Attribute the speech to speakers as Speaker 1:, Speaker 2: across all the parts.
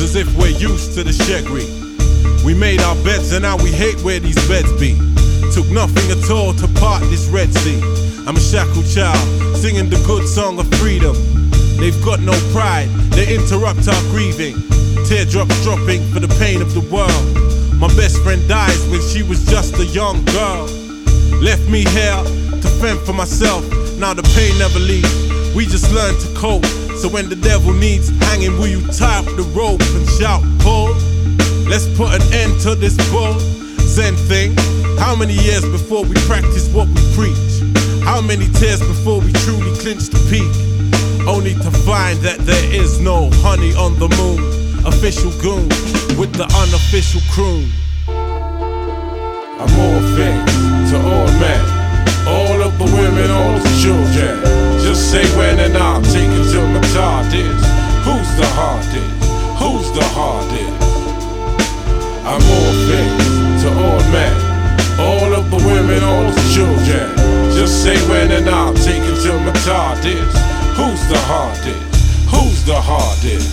Speaker 1: as if we're used to the shaggy. We made our beds and now we hate where these beds be. Took nothing at all to part this Red Sea. I'm a shackled child, singing the good song of freedom. They've got no pride, they interrupt our grieving. Teardrops dropping for the pain of the world. My best friend dies when she was just a young girl. Left me here to fend for myself, now the pain never leaves. We just learn to cope, so when the devil needs hanging, will you tie up the rope and shout, pull? Let's put an end to this bull Zen thing. How many years before we practice what we preach? How many tears before we truly clinch the peak? Only to find that there is no honey on the moon. Official goon with the unofficial croon.
Speaker 2: I'm all things to all men, all of the women, all the children. Just say when and I'll take it till my tard is. Who's the hardest? Who's the hardest? I'm all things to all men, all of the women, all the children. Just say when and I'll take it till my tard is. Who's the hardest? Who's the hardest?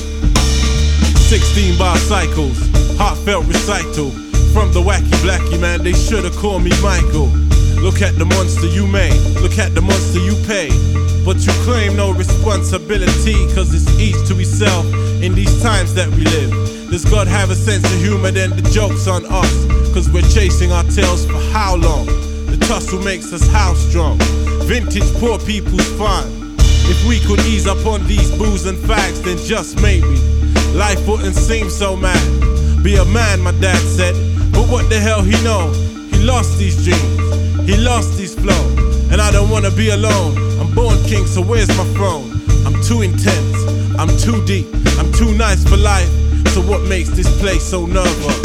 Speaker 1: 16 bar cycles, heartfelt recital. From the wacky blackie man, they should've called me Michael. Look at the monster you made, look at the monster you paid. But you claim no responsibility, cause it's each to himself in these times that we live. Does God have a sense of humor? Then the joke's on us, cause we're chasing our tails for how long? The tussle makes us how strong? Vintage poor people's fun. If we could ease up on these booze and fags, then just maybe life wouldn't seem so mad. Be a man, my dad said, but what the hell he know? He lost these dreams, he lost his flow. And I don't wanna be alone, I'm born king, so where's my throne? I'm too intense, I'm too deep, I'm too nice for life. So what makes this place so nervous?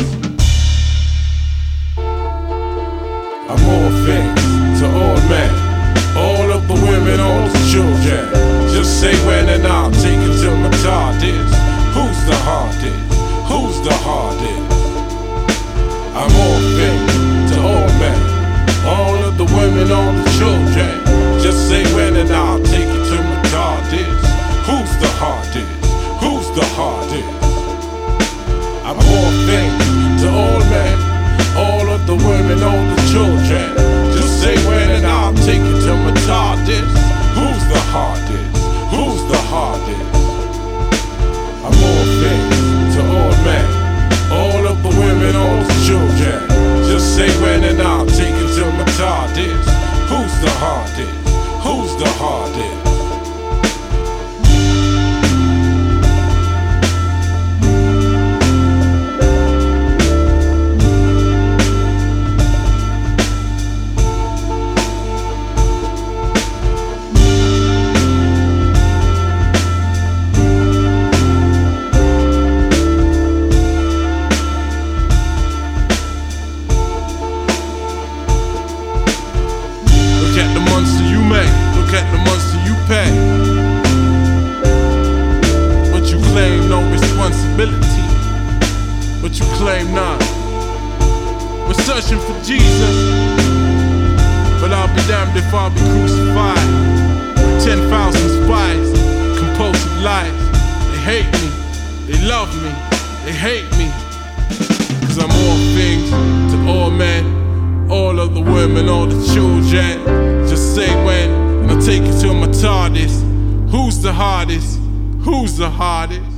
Speaker 2: I'm all things to all men, all of the women, all the children. Just say when and I'll take it till my tard is. Who's the hardest? Who's the hardest? I'm all things to all men, all of the women, all the children. Just say when and I'll take it till my tard is. Who's the hardest? Who's the hardest? I'm all things to all men, all of the women, all the children. Just say when and I'll take it till my tard is. Who's the hardest? Who's the hardest? I'm all things to all men, all of the women, all the children. Just say when and I'll take it till my tard is. Who's the hardest? Who's the hardest?
Speaker 1: Look at the monster you make, look at the monster you pay. But you claim no responsibility, but you claim none. We're searching for Jesus, but I'll be damned if I'll be crucified with 10,000 spies, compulsive lies. They hate me, they love me, they hate me. Cause I'm all things to all men, all of the women, all the children. Just say when, and I'll take it till my tard is. Who's the hardest? Who's the hardest?